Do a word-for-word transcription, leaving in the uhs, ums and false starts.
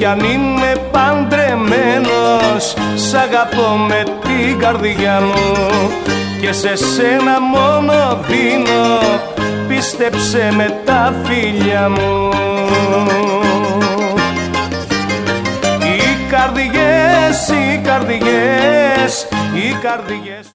αν είμαι παντρεμένος, σ' αγαπώ με την καρδιά μου και σε σένα μόνο δίνω, πίστεψε με τα φίλια μου. Οι καρδιές, οι καρδιές, οι καρδιές